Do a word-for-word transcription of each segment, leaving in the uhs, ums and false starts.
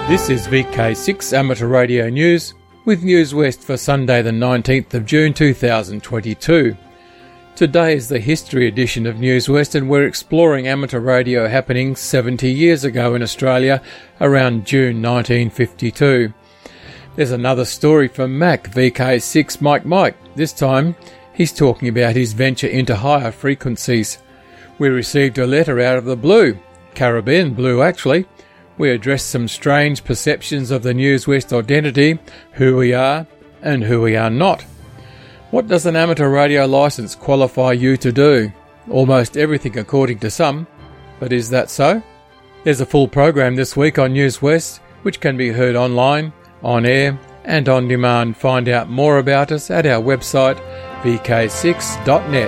This is V K six Amateur Radio News with News West for Sunday the nineteenth of June two thousand twenty-two. Today is the history edition of News West and we're exploring amateur radio happenings seventy years ago in Australia around June nineteen fifty-two. There's another story from Mac, V K six Mike Mike. This time he's talking about his venture into higher frequencies. We received a letter out of the blue, Caribbean blue actually. We addressed some strange perceptions of the News West identity, who we are and who we are not. What does an amateur radio licence qualify you to do? Almost everything according to some, but is that so? There's a full program this week on News West, which can be heard online, on air and on demand. Find out more about us at our website v k six dot net.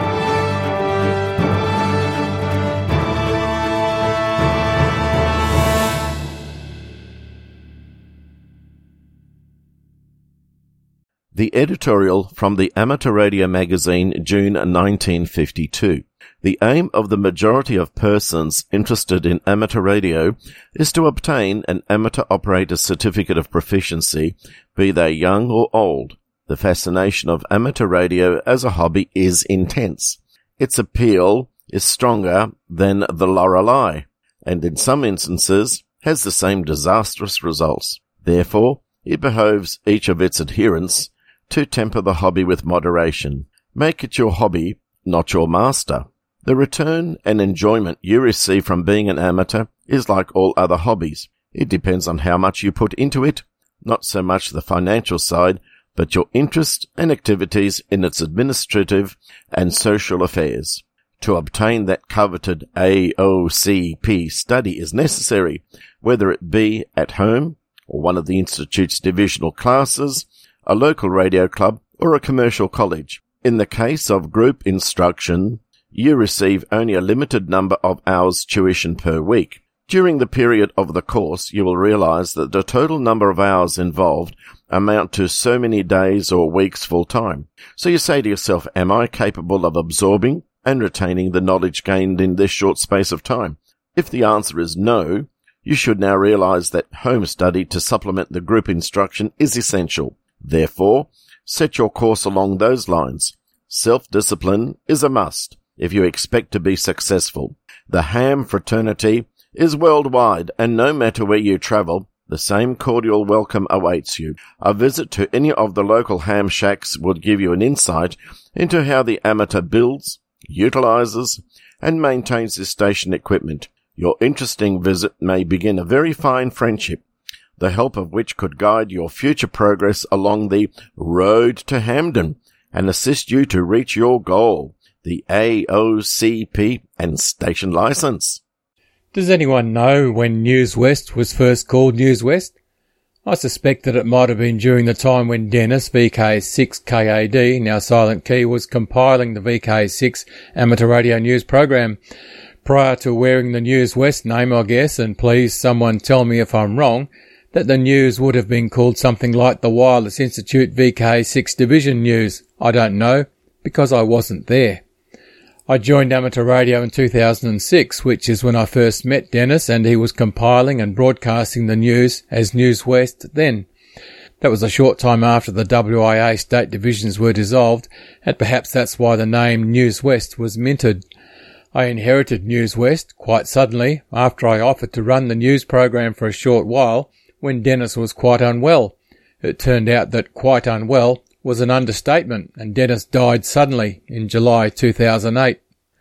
The editorial from the Amateur Radio magazine, June nineteen fifty-two. The aim of the majority of persons interested in amateur radio is to obtain an amateur operator certificate of proficiency, be they young or old. The fascination of amateur radio as a hobby is intense. Its appeal is stronger than the Lorelei, and in some instances has the same disastrous results. Therefore, it behoves each of its adherents to temper the hobby with moderation. Make it your hobby, not your master. The return and enjoyment you receive from being an amateur is like all other hobbies. It depends on how much you put into it, not so much the financial side, but your interest and activities in its administrative and social affairs. To obtain that coveted A O C P study is necessary, whether it be at home or one of the Institute's divisional classes, a local radio club, or a commercial college. In the case of group instruction, you receive only a limited number of hours tuition per week. During the period of the course, you will realize that the total number of hours involved amount to so many days or weeks full time. So you say to yourself, am I capable of absorbing and retaining the knowledge gained in this short space of time? If the answer is no, you should now realize that home study to supplement the group instruction is essential. Therefore, set your course along those lines. Self-discipline is a must if you expect to be successful. The ham fraternity is worldwide, and no matter where you travel, the same cordial welcome awaits you. A visit to any of the local ham shacks would give you an insight into how the amateur builds, utilizes, and maintains his station equipment. Your interesting visit may begin a very fine friendship, the help of which could guide your future progress along the road to Hamden and assist you to reach your goal, the A O C P and station license. Does anyone know when News West was first called News West? I suspect that it might have been during the time when Dennis, V K six K A D, now Silent Key, was compiling the V K six Amateur Radio News program. Prior to wearing the News West name, I guess, and please someone tell me if I'm wrong, that the news would have been called something like the Wireless Institute V K six Division News. I don't know, because I wasn't there. I joined amateur radio in two thousand six, which is when I first met Dennis, and he was compiling and broadcasting the news as News West then. That was a short time after the W I A state divisions were dissolved, and perhaps that's why the name News West was minted. I inherited News West quite suddenly after I offered to run the news program for a short while, when Dennis was quite unwell. It turned out that quite unwell was an understatement, and Dennis died suddenly in July two thousand eight.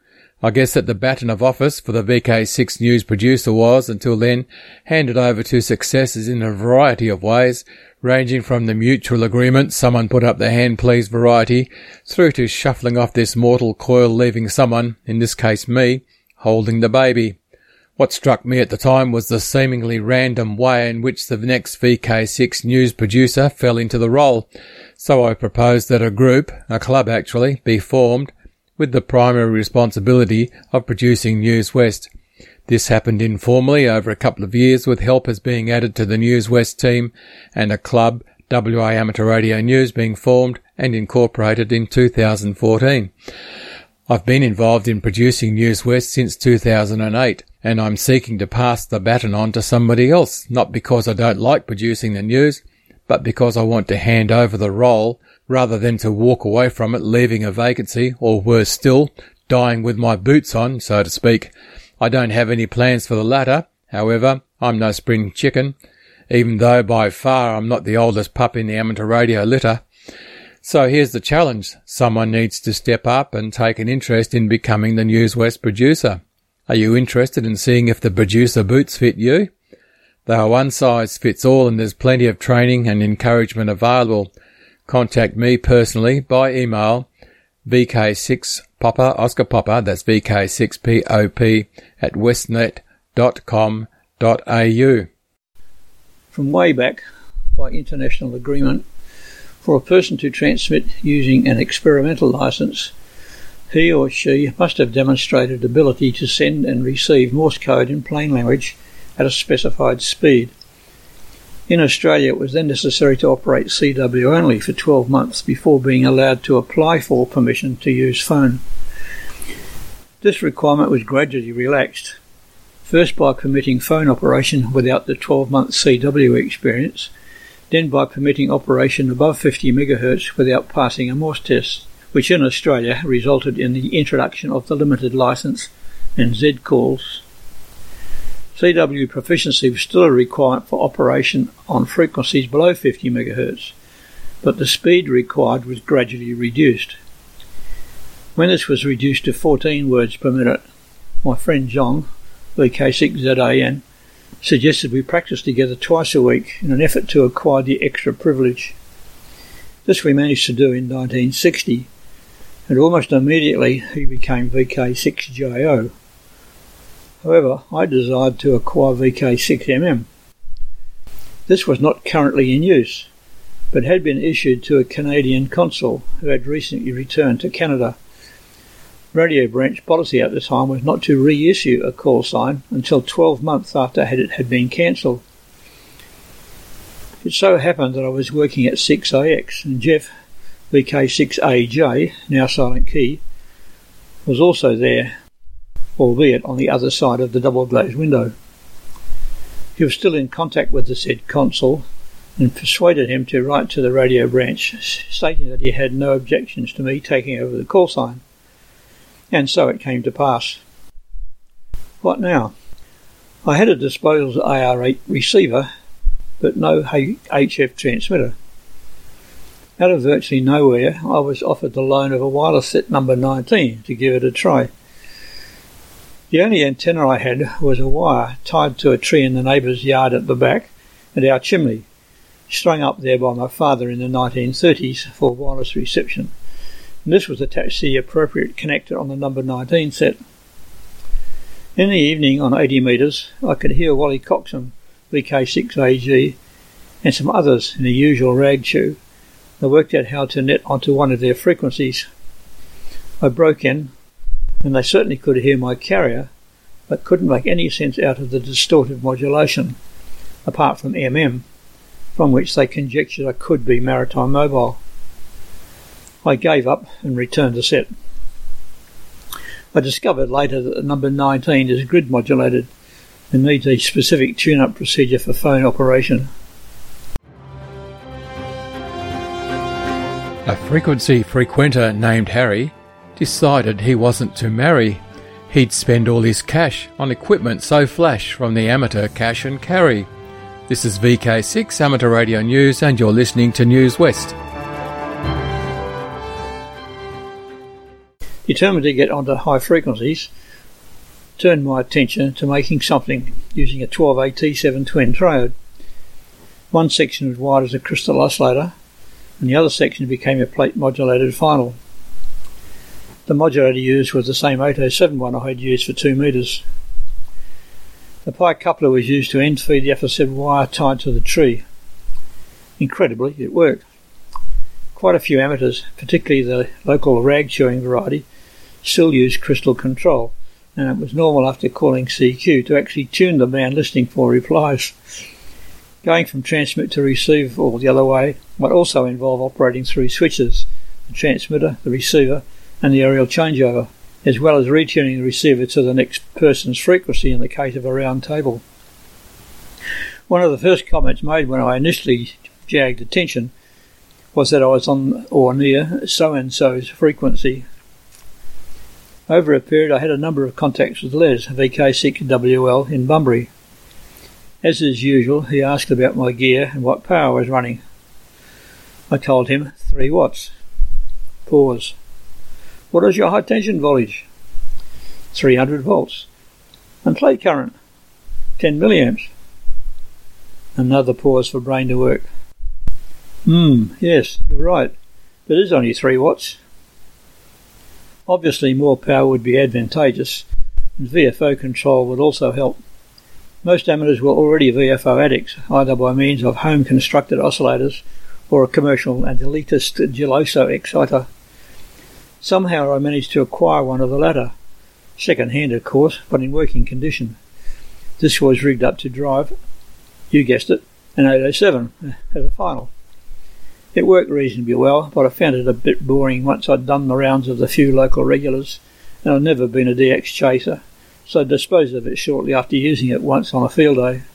I guess that the baton of office for the V K six news producer was, until then, handed over to successors in a variety of ways, ranging from the mutual agreement, someone put up their hand please variety, through to shuffling off this mortal coil, leaving someone, in this case me, holding the baby. What struck me at the time was the seemingly random way in which the next V K six news producer fell into the role. So I proposed that a group, a club actually, be formed with the primary responsibility of producing News West. This happened informally over a couple of years, with helpers being added to the News West team and a club, W A Amateur Radio News, being formed and incorporated in two thousand fourteen. I've been involved in producing News West since two thousand eight, and I'm seeking to pass the baton on to somebody else, not because I don't like producing the news, but because I want to hand over the role rather than to walk away from it, leaving a vacancy, or worse still, dying with my boots on, so to speak. I don't have any plans for the latter. However, I'm no spring chicken, even though by far I'm not the oldest pup in the amateur radio litter. So here's the challenge. Someone needs to step up and take an interest in becoming the News West producer. Are you interested in seeing if the producer boots fit you? They are one size fits all, and there's plenty of training and encouragement available. Contact me personally by email, V K six Papa, Oscar Papa, that's V K six P O P, at westnet dot com dot a u. From way back, by international agreement, for a person to transmit using an experimental license, he or she must have demonstrated ability to send and receive Morse code in plain language at a specified speed. In Australia, it was then necessary to operate C W only for twelve months before being allowed to apply for permission to use phone. This requirement was gradually relaxed, first by permitting phone operation without the twelve-month C W experience, then by permitting operation above fifty megahertz without passing a Morse test, which in Australia resulted in the introduction of the limited license and Z calls. C W proficiency was still a requirement for operation on frequencies below fifty megahertz, but the speed required was gradually reduced. When this was reduced to fourteen words per minute, my friend John, V K six Z A N, suggested we practice together twice a week in an effort to acquire the extra privilege. This we managed to do in nineteen sixty, and almost immediately he became V K six J O. However, I desired to acquire V K six M M. This was not currently in use, but had been issued to a Canadian consul who had recently returned to Canada. Radio branch policy at the time was not to reissue a call sign until twelve months after it had been cancelled. It so happened that I was working at six A X, and Jeff, V K six A J, now Silent Key, was also there, albeit on the other side of the double-glazed window. He was still in contact with the said consul and persuaded him to write to the radio branch, stating that he had no objections to me taking over the call sign. And so it came to pass. What now? I had a disposal A R eight receiver, but no H F transmitter. Out of virtually nowhere, I was offered the loan of a wireless set number nineteen to give it a try. The only antenna I had was a wire tied to a tree in the neighbour's yard at the back and our chimney, strung up there by my father in the nineteen thirties for wireless reception. And this was attached to the appropriate connector on the number nineteen set. In the evening, on eighty metres, I could hear Wally Coxham, V K six A G, and some others in the usual rag chew. I worked out how to net onto one of their frequencies. I broke in, and they certainly could hear my carrier, but couldn't make any sense out of the distorted modulation, apart from M M, from which they conjectured I could be Maritime Mobile. I gave up and returned the set. I discovered later that the number nineteen is grid modulated and needs a specific tune-up procedure for phone operation. A frequency frequenter named Harry decided he wasn't to marry. He'd spend all his cash on equipment so flash from the amateur cash and carry. This is V K six Amateur Radio News, and you're listening to News West. Determined to get onto high frequencies, turned my attention to making something using a twelve A T seven twin triode. One section was wired as a crystal oscillator, and the other section became a plate modulated final. The modulator used was the same eight oh seven one I had used for two metres. The pi coupler was used to end feed the aforesaid wire tied to the tree. Incredibly, it worked. Quite a few amateurs, particularly the local rag chewing variety, still use crystal control, and it was normal after calling C Q to actually tune the band listening for replies. Going from transmit to receive or the other way might also involve operating through switches, the transmitter, the receiver, and the aerial changeover, as well as retuning the receiver to the next person's frequency in the case of a round table. One of the first comments made when I initially jagged attention was that I was on or near so-and-so's frequency. Over a period I had a number of contacts with Les, V K six W L in Bunbury. As is usual, he asked about my gear and what power I was running. I told him three watts. Pause. What is your high tension voltage? three hundred volts. And plate current? ten milliamps. Another pause for brain to work. Hmm, yes, you're right. It is only three watts. Obviously more power would be advantageous, and V F O control would also help. Most amateurs were already V F O addicts, either by means of home-constructed oscillators or a commercial and elitist Geloso exciter. Somehow I managed to acquire one of the latter, second-hand of course, but in working condition. This was rigged up to drive, you guessed it, an eight oh seven as a final. It worked reasonably well, but I found it a bit boring once I'd done the rounds of the few local regulars, and I'd never been a D X chaser, so I disposed of it shortly after using it once on a field day.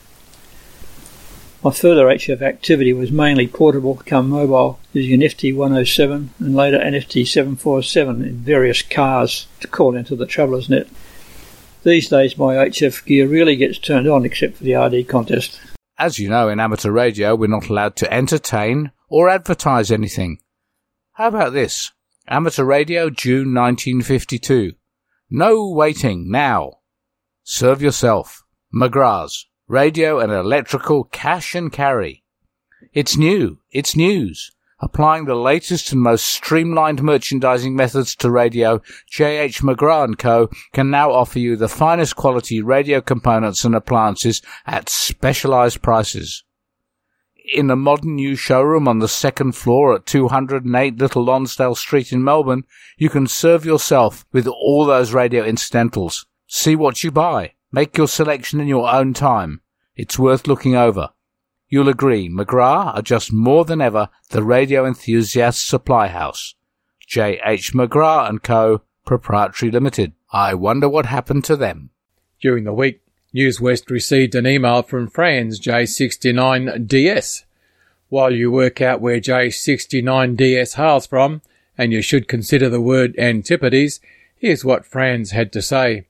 My further H F activity was mainly portable come mobile, using an F T one oh seven and later an F T seven forty-seven in various cars to call into the Traveller's Net. These days my H F gear really gets turned on except for the R D contest. As you know, in amateur radio we're not allowed to entertain or advertise anything. How about this? Amateur Radio, June nineteen fifty-two. No waiting, now. Serve yourself. McGrath's. Radio and electrical cash and carry. It's new. It's news. Applying the latest and most streamlined merchandising methods to radio, J H McGrath and Co. can now offer you the finest quality radio components and appliances at specialised prices. In a modern new showroom on the second floor at two hundred eight Little Lonsdale Street in Melbourne, you can serve yourself with all those radio incidentals. See what you buy. Make your selection in your own time. It's worth looking over. You'll agree, McGrath are just more than ever the radio enthusiast supply house. J H McGrath and Co. Proprietary Limited. I wonder what happened to them. During the week, News West received an email from Franz J sixty-nine D S. While you work out where J sixty-nine D S hails from, and you should consider the word antipodes, here's what Franz had to say.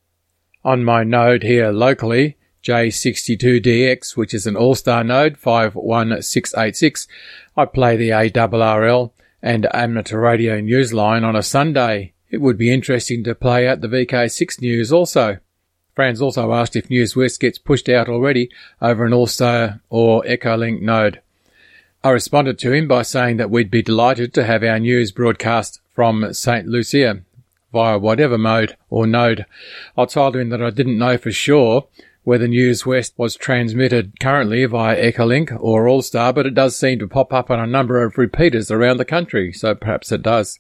On my node here locally, J sixty-two D X, which is an all-star node, five one six eight six, I play the A R R L and amateur radio news line on a Sunday. It would be interesting to play out the V K six news also. Franz also asked if News West gets pushed out already over an all-star or Echolink node. I responded to him by saying that we'd be delighted to have our news broadcast from Saint Lucia via whatever mode or node. I told him that I didn't know for sure whether News West was transmitted currently via Echolink or All-Star, but it does seem to pop up on a number of repeaters around the country, so perhaps it does.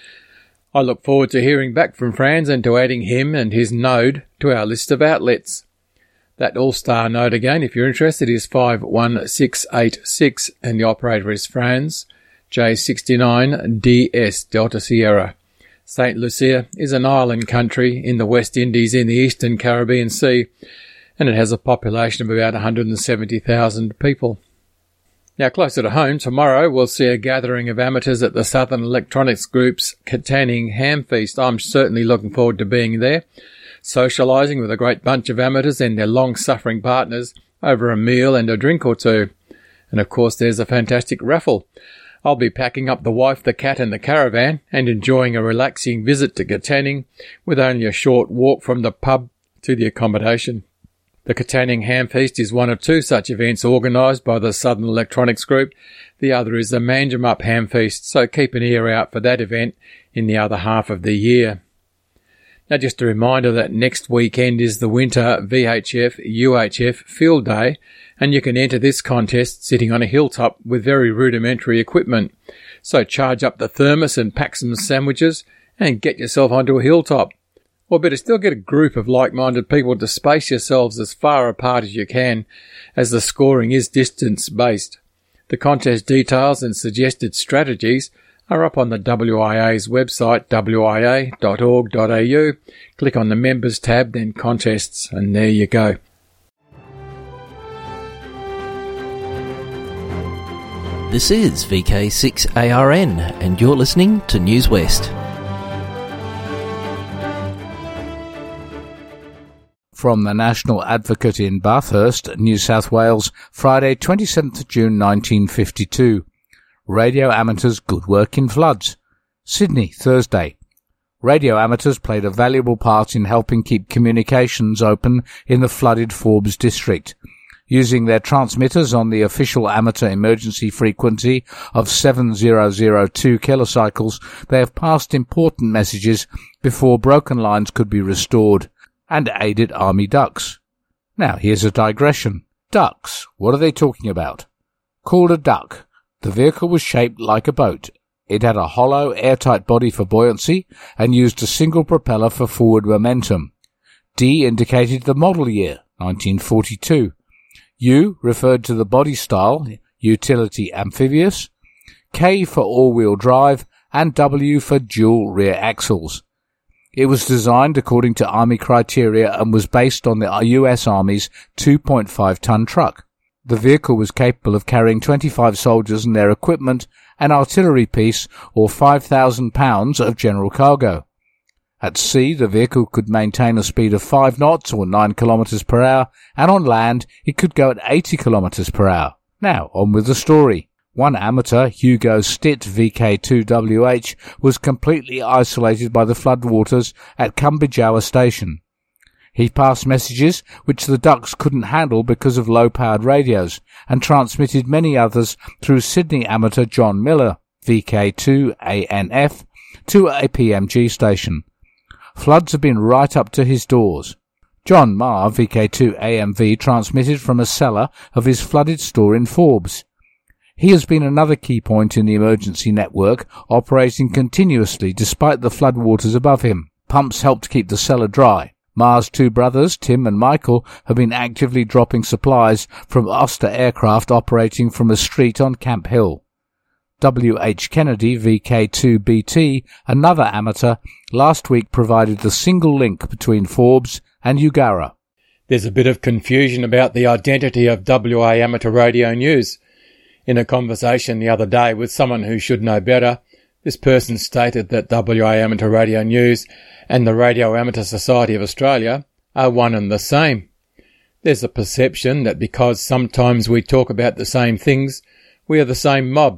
I look forward to hearing back from Franz and to adding him and his node to our list of outlets. That All-Star node again, if you're interested, is five one six eight six and the operator is Franz J sixty-nine D S Delta Sierra. Saint Lucia is an island country in the West Indies in the Eastern Caribbean Sea, and it has a population of about one hundred seventy thousand people. Now, closer to home, tomorrow we'll see a gathering of amateurs at the Southern Electronics Group's Katanning Ham Feast. I'm certainly looking forward to being there, socialising with a great bunch of amateurs and their long-suffering partners over a meal and a drink or two. And of course there's a fantastic raffle. I'll be packing up the wife, the cat and the caravan and enjoying a relaxing visit to Katanning with only a short walk from the pub to the accommodation. The Katanning Ham Feast is one of two such events organised by the Southern Electronics Group. The other is the Manjimup Ham Feast, so keep an ear out for that event in the other half of the year. Now, just a reminder that next weekend is the Winter V H F U H F Field Day, and you can enter this contest sitting on a hilltop with very rudimentary equipment. So charge up the thermos and pack some sandwiches and get yourself onto a hilltop. Or better still, get a group of like-minded people to space yourselves as far apart as you can, as the scoring is distance-based. The contest details and suggested strategies are up on the W I A's website, w i a dot org dot a u. Click on the Members tab, then Contests, and there you go. This is V K six A R N, and you're listening to News West. From the National Advocate in Bathurst, New South Wales, Friday twenty-seventh June nineteen fifty-two. Radio amateurs good work in floods. Sydney, Thursday. Radio amateurs played a valuable part in helping keep communications open in the flooded Forbes district. Using their transmitters on the official amateur emergency frequency of seven thousand two kilocycles, they have passed important messages before broken lines could be restored, and aided Army ducks. Now here's a digression. Ducks, what are they talking about? Called a duck, the vehicle was shaped like a boat. It had a hollow, airtight body for buoyancy and used a single propeller for forward momentum. D indicated the model year, nineteen forty-two. U referred to the body style, utility amphibious. K for all-wheel drive, and W for dual rear axles. It was designed according to Army criteria and was based on the U S Army's two point five ton truck. The vehicle was capable of carrying twenty-five soldiers and their equipment, an artillery piece, or five thousand pounds of general cargo. At sea, the vehicle could maintain a speed of five knots or nine kilometres per hour, and on land, it could go at eighty kilometres per hour. Now, on with the story. One amateur, Hugo Stitt V K two W H, was completely isolated by the floodwaters at Cumberjawa Station. He passed messages which the ducks couldn't handle because of low-powered radios, and transmitted many others through Sydney amateur John Miller, V K two A N F, to a P M G station. Floods have been right up to his doors. John Marr, V K two A M V, transmitted from a cellar of his flooded store in Forbes. He has been another key point in the emergency network, operating continuously despite the floodwaters above him. Pumps helped keep the cellar dry. Marr's two brothers, Tim and Michael, have been actively dropping supplies from Oster aircraft operating from a street on Camp Hill. W H Kennedy, V K two B T, another amateur, last week provided the single link between Forbes and Eugowra. There's a bit of confusion about the identity of W A Amateur Radio News. In a conversation the other day with someone who should know better, this person stated that W A Amateur Radio News and the Radio Amateur Society of Australia are one and the same. There's a perception that because sometimes we talk about the same things, we are the same mob.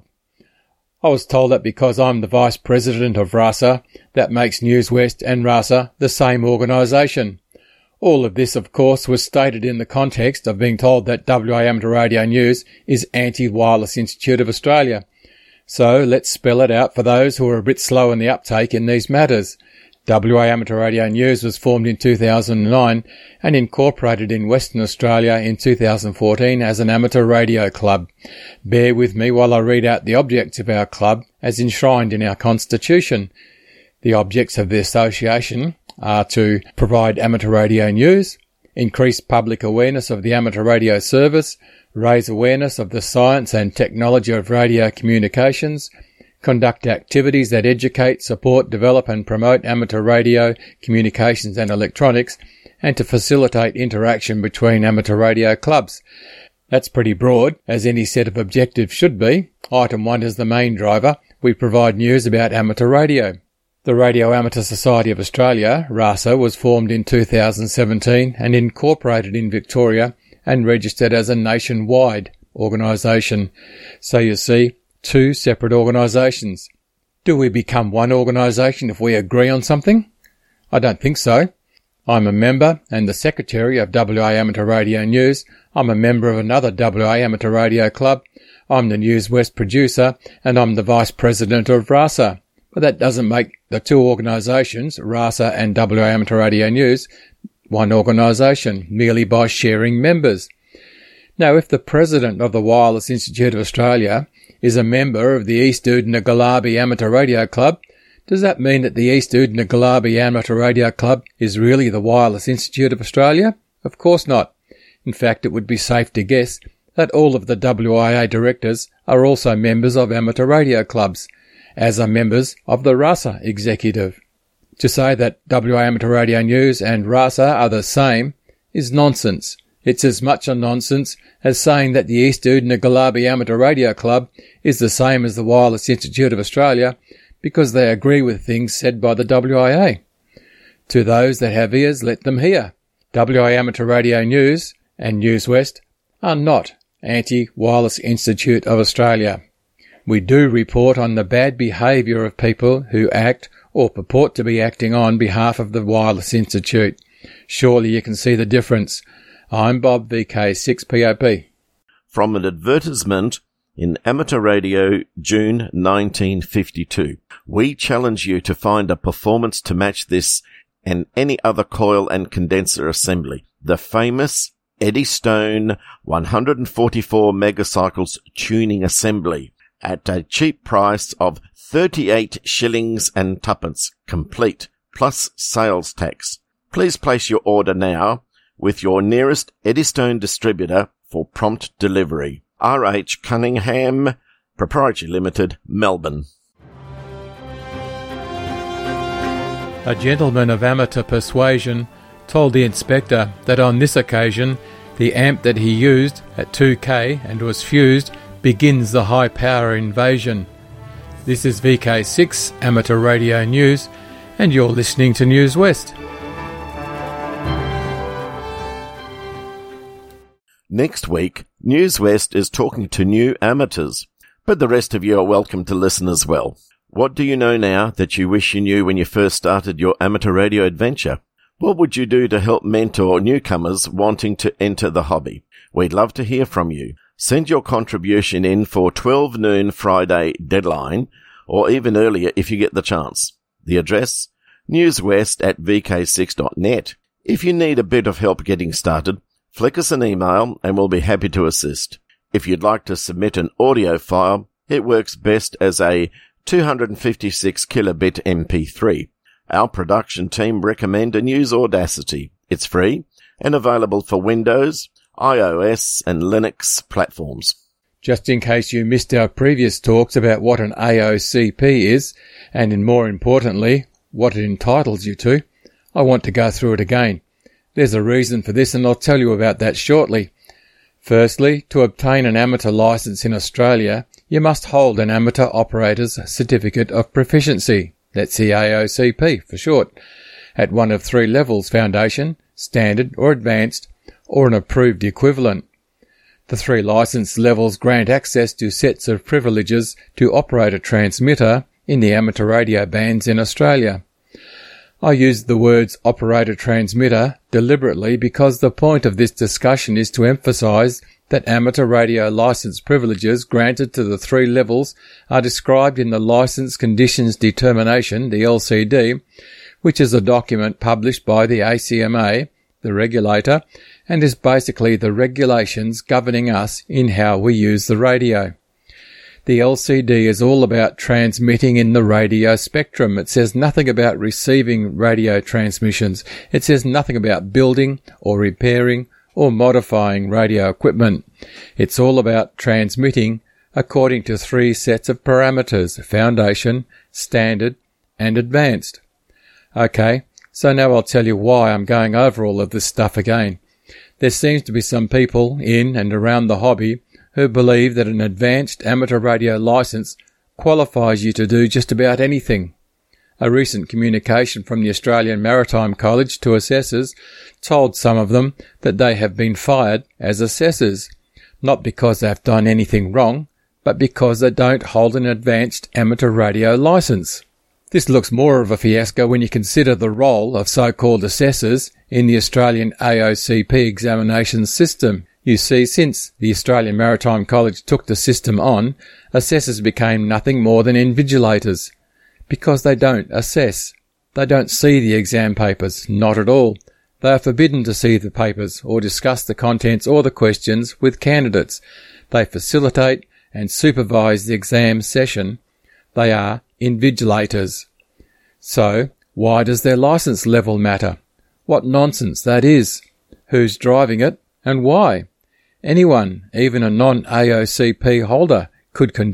I was told that because I'm the Vice President of RASA, that makes News West and RASA the same organisation. All of this, of course, was stated in the context of being told that W A Amateur Radio News is Anti-Wireless Institute of Australia. So let's spell it out for those who are a bit slow in the uptake in these matters. W A Amateur Radio News was formed in two thousand nine and incorporated in Western Australia in two thousand fourteen as an amateur radio club. Bear with me while I read out the objects of our club as enshrined in our constitution. The objects of the association are to provide amateur radio news, increase public awareness of the amateur radio service, raise awareness of the science and technology of radio communications, conduct activities that educate, support, develop and promote amateur radio, communications and electronics, and to facilitate interaction between amateur radio clubs. That's pretty broad, as any set of objectives should be. Item one is the main driver. We provide news about amateur radio. The Radio Amateur Society of Australia, RASA, was formed in two thousand seventeen and incorporated in Victoria and registered as a nationwide organisation. So you see, two separate organisations. Do we become one organisation if we agree on something? I don't think so. I'm a member and the secretary of W A Amateur Radio News. I'm a member of another W A Amateur Radio Club. I'm the News West producer and I'm the vice president of RASA. But that doesn't make the two organisations, RASA and W A Amateur Radio News, one organisation, merely by sharing members. Now, if the president of the Wireless Institute of Australia is a member of the East Oodnadaggalabi Amateur Radio Club, does that mean that the East Oodnadaggalabi Amateur Radio Club is really the Wireless Institute of Australia? Of course not. In fact, it would be safe to guess that all of the W I A directors are also members of amateur radio clubs, as are members of the RASA executive. To say that W A Amateur Radio News and RASA are the same is nonsense. It's as much a nonsense as saying that the East Oodnadaggalabi Amateur Radio Club is the same as the Wireless Institute of Australia because they agree with things said by the W I A. To those that have ears, let them hear. W A Amateur Radio News and News West are not anti-Wireless Institute of Australia. We do report on the bad behaviour of people who act or purport to be acting on behalf of the Wireless Institute. Surely you can see the difference. I'm Bob, V K six P O P. From an advertisement in Amateur Radio, June nineteen fifty-two. We challenge you to find a performance to match this and any other coil and condenser assembly. The famous Eddystone one hundred forty-four megacycles tuning assembly at a cheap price of thirty-eight shillings and twopence, complete, plus sales tax. Please place your order now with your nearest Eddystone distributor for prompt delivery. R H Cunningham, Proprietary Limited, Melbourne. A gentleman of amateur persuasion told the inspector that on this occasion the amp that he used at two K and was fused begins the high power invasion. This is V K six Amateur Radio News and you're listening to News West. Next week, News West is talking to new amateurs, but the rest of you are welcome to listen as well. What do you know now that you wish you knew when you first started your amateur radio adventure? What would you do to help mentor newcomers wanting to enter the hobby? We'd love to hear from you. Send your contribution in for twelve noon Friday deadline, or even earlier if you get the chance. The address? newswest at v k six dot net. If you need a bit of help getting started, flick us an email and we'll be happy to assist. If you'd like to submit an audio file, it works best as a two hundred fifty-six kilobit M P three. Our production team recommend and use Audacity. It's free and available for Windows, iOS and Linux platforms. Just in case you missed our previous talks about what an A O C P is, and in more importantly, what it entitles you to, I want to go through it again. There's a reason for this and I'll tell you about that shortly. Firstly, to obtain an amateur licence in Australia, you must hold an Amateur Operator's Certificate of Proficiency, that's the A O C P for short, at one of three levels: Foundation, Standard or Advanced, or an approved equivalent. The three licence levels grant access to sets of privileges to operate a transmitter in the amateur radio bands in Australia. I use the words operator transmitter deliberately because the point of this discussion is to emphasise that amateur radio licence privileges granted to the three levels are described in the Licence Conditions Determination, the L C D, which is a document published by the A C M A, the regulator, and is basically the regulations governing us in how we use the radio. The L C D is all about transmitting in the radio spectrum. It says nothing about receiving radio transmissions. It says nothing about building or repairing or modifying radio equipment. It's all about transmitting according to three sets of parameters: Foundation, Standard and Advanced. Okay, so now I'll tell you why I'm going over all of this stuff again. There seems to be some people in and around the hobby who believe that an advanced amateur radio licence qualifies you to do just about anything. A recent communication from the Australian Maritime College to assessors told some of them that they have been fired as assessors, not because they've done anything wrong, but because they don't hold an advanced amateur radio licence. This looks more of a fiasco when you consider the role of so-called assessors in the Australian A O C P examination system. You see, since the Australian Maritime College took the system on, assessors became nothing more than invigilators, because they don't assess. They don't see the exam papers, not at all. They are forbidden to see the papers or discuss the contents or the questions with candidates. They facilitate and supervise the exam session. They are invigilators. So, why does their licence level matter? What nonsense that is. Who's driving it and why? Anyone, even a non-A O C P holder, could conduct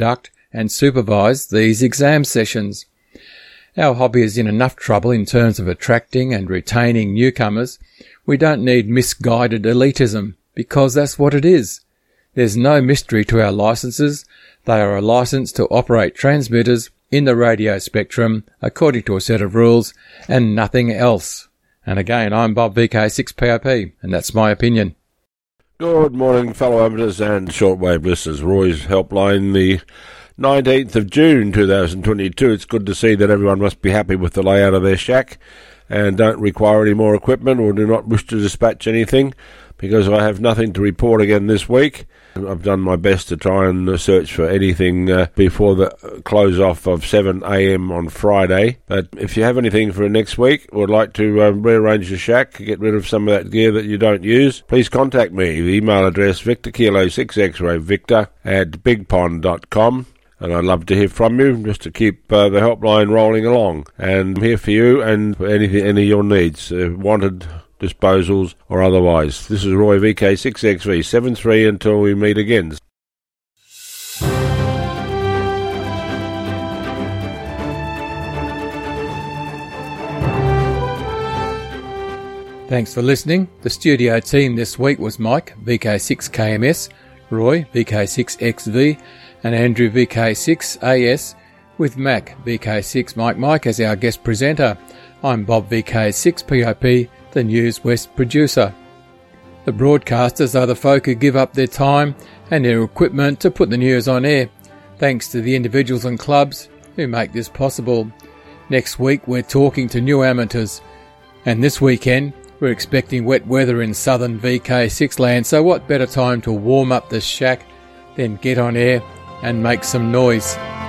and supervise these exam sessions. Our hobby is in enough trouble in terms of attracting and retaining newcomers. We don't need misguided elitism, because that's what it is. There's no mystery to our licenses. They are a license to operate transmitters in the radio spectrum according to a set of rules and nothing else. And again, I'm Bob V K six P O P, and that's my opinion. Good morning, fellow amateurs and shortwave listeners. Roy's Helpline, the nineteenth of June two thousand twenty-two. It's good to see that everyone must be happy with the layout of their shack and don't require any more equipment or do not wish to dispatch anything, because I have nothing to report again this week. I've done my best to try and search for anything uh, before the close off of seven a.m. on Friday. But if you have anything for next week or would like to um, rearrange your shack, get rid of some of that gear that you don't use, please contact me. The email address Victor Kilo six X-ray Victor at bigpond dot com. And I'd love to hear from you, just to keep uh, the helpline rolling along. And I'm here for you and for anything, any of your needs, uh, wanted disposals or otherwise. This is Roy V K six X V seven three until we meet again. Thanks for listening. The studio team this week was Mike, V K six K M S, Roy, V K six X V, and Andrew, V K six A S, with Mac, V K six Mike Mike as our guest presenter. I'm Bob, V K six P O P, the News West producer. The broadcasters are the folk who give up their time and their equipment to put the news on air, thanks to the individuals and clubs who make this possible. Next week we're talking to new amateurs, and this weekend we're expecting wet weather in southern V K six land, so what better time to warm up the shack than get on air and make some noise.